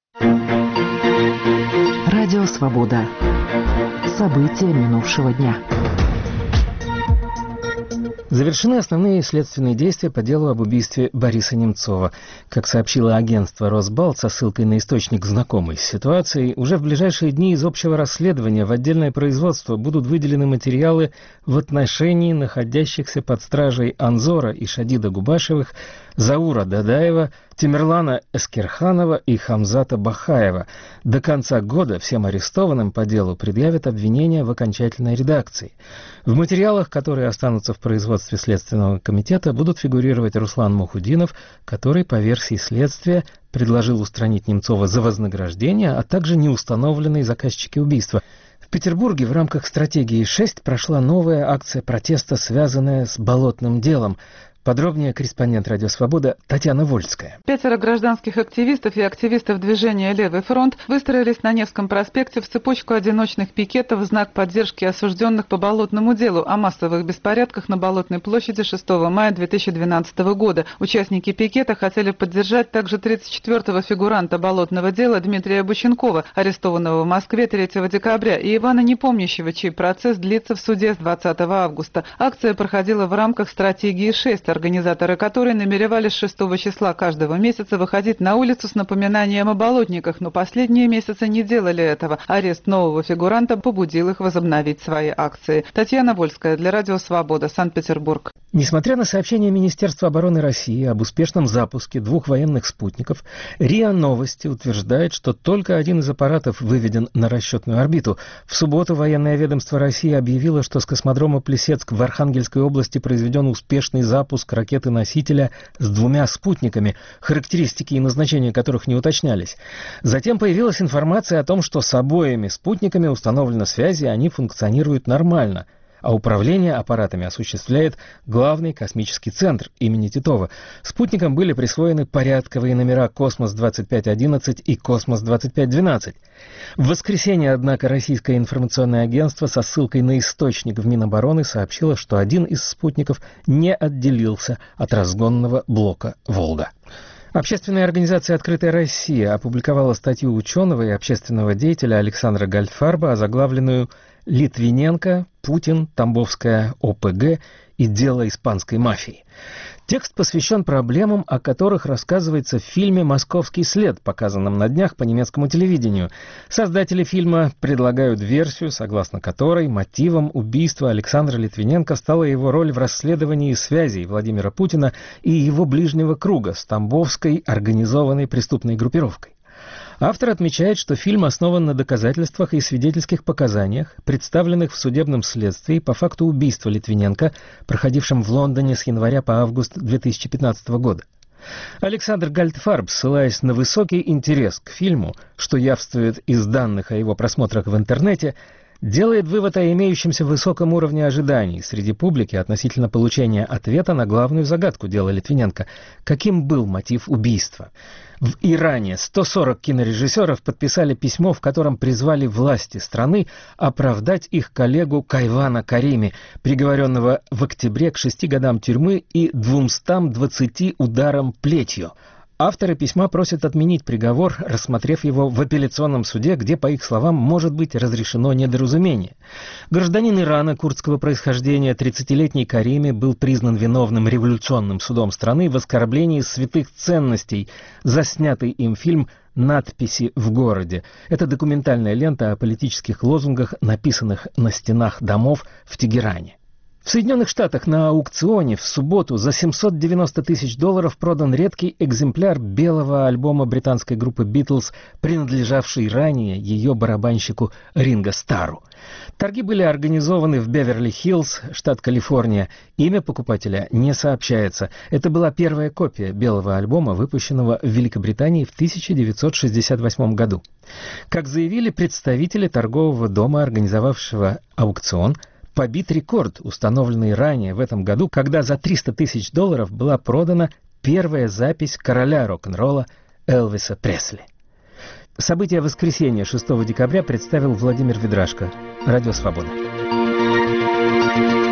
Радио «Свобода». События минувшего дня. Завершены основные следственные действия по делу об убийстве Бориса Немцова. Как сообщило агентство «Росбалт» со ссылкой на источник, знакомый с ситуацией, уже в ближайшие дни из общего расследования в отдельное производство будут выделены материалы в отношении находящихся под стражей Анзора и Шадида Губашевых, Заура Дадаева, Тимерлана Эскерханова и Хамзата Бахаева. До конца года всем арестованным по делу предъявят обвинения в окончательной редакции. В материалах, которые останутся в производстве Следственного комитета, будут фигурировать Руслан Мухудинов, который, по версии следствия, предложил устранить Немцова за вознаграждение, а также неустановленные заказчики убийства. В Петербурге в рамках стратегии 6 прошла новая акция протеста, связанная с болотным делом. Подробнее корреспондент «Радио Свобода» Татьяна Вольская. 5 гражданских активистов и активистов движения «Левый фронт» выстроились на Невском проспекте в цепочку одиночных пикетов в знак поддержки осужденных по болотному делу о массовых беспорядках на Болотной площади 6 мая 2012 года. Участники пикета хотели поддержать также 34-го фигуранта болотного дела Дмитрия Бученкова, арестованного в Москве 3 декабря, и Ивана Непомнящего, чей процесс длится в суде с 20 августа. Акция проходила в рамках стратегии 6, организаторы которой намеревались 6 числа каждого месяца выходить на улицу с напоминанием о болотниках, но последние месяцы не делали этого. Арест нового фигуранта побудил их возобновить свои акции. Татьяна Вольская для Радио Свобода, Санкт-Петербург. Несмотря на сообщение Министерства обороны России об успешном запуске 2 военных спутников, РИА Новости утверждает, что только один из аппаратов выведен на расчетную орбиту. В субботу военное ведомство России объявило, что с космодрома Плесецк в Архангельской области произведен успешный запуск ракеты-носителя с 2 спутниками, характеристики и назначения которых не уточнялись. Затем появилась информация о том, что с обоими спутниками установлена связь, и они функционируют нормально, а управление аппаратами осуществляет Главный космический центр имени Титова. Спутникам были присвоены порядковые номера «Космос-2511» и «Космос-2512». В воскресенье, однако, российское информационное агентство со ссылкой на источник в Минобороны сообщило, что один из спутников не отделился от разгонного блока «Волга». Общественная организация «Открытая Россия» опубликовала статью ученого и общественного деятеля Александра Гальдфарба, озаглавленную «Литвиненко, Путин, Тамбовская ОПГ и дело испанской мафии». Текст посвящен проблемам, о которых рассказывается в фильме «Московский след», показанном на днях по немецкому телевидению. Создатели фильма предлагают версию, согласно которой мотивом убийства Александра Литвиненко стала его роль в расследовании связей Владимира Путина и его ближнего круга с тамбовской организованной преступной группировкой. Автор отмечает, что фильм основан на доказательствах и свидетельских показаниях, представленных в судебном следствии по факту убийства Литвиненко, проходившем в Лондоне с января по август 2015 года. Александр Гальдфарб, ссылаясь на высокий интерес к фильму, что явствует из данных о его просмотрах в интернете, делает вывод о имеющемся высоком уровне ожиданий среди публики относительно получения ответа на главную загадку дела Литвиненко. Каким был мотив убийства? В Иране 140 кинорежиссеров подписали письмо, в котором призвали власти страны оправдать их коллегу Кайвана Карими, приговоренного в октябре к 6 годам тюрьмы и 220 ударам плетью. Авторы письма просят отменить приговор, рассмотрев его в апелляционном суде, где, по их словам, может быть разрешено недоразумение. Гражданин Ирана курдского происхождения, 30-летний Карими, был признан виновным революционным судом страны в оскорблении святых ценностей за снятый им фильм «Надписи в городе». Это документальная лента о политических лозунгах, написанных на стенах домов в Тегеране. В Соединенных Штатах на аукционе в субботу за $790 тысяч продан редкий экземпляр белого альбома британской группы «Битлз», принадлежавший ранее ее барабанщику Ринго Старру. Торги были организованы в Беверли-Хиллз, штат Калифорния. Имя покупателя не сообщается. Это была первая копия белого альбома, выпущенного в Великобритании в 1968 году. Как заявили представители торгового дома, организовавшего аукцион, побит рекорд, установленный ранее в этом году, когда за $300 тысяч была продана первая запись короля рок-н-ролла Элвиса Пресли. События воскресенья 6 декабря представил Владимир Ведрашко. Радио «Свобода».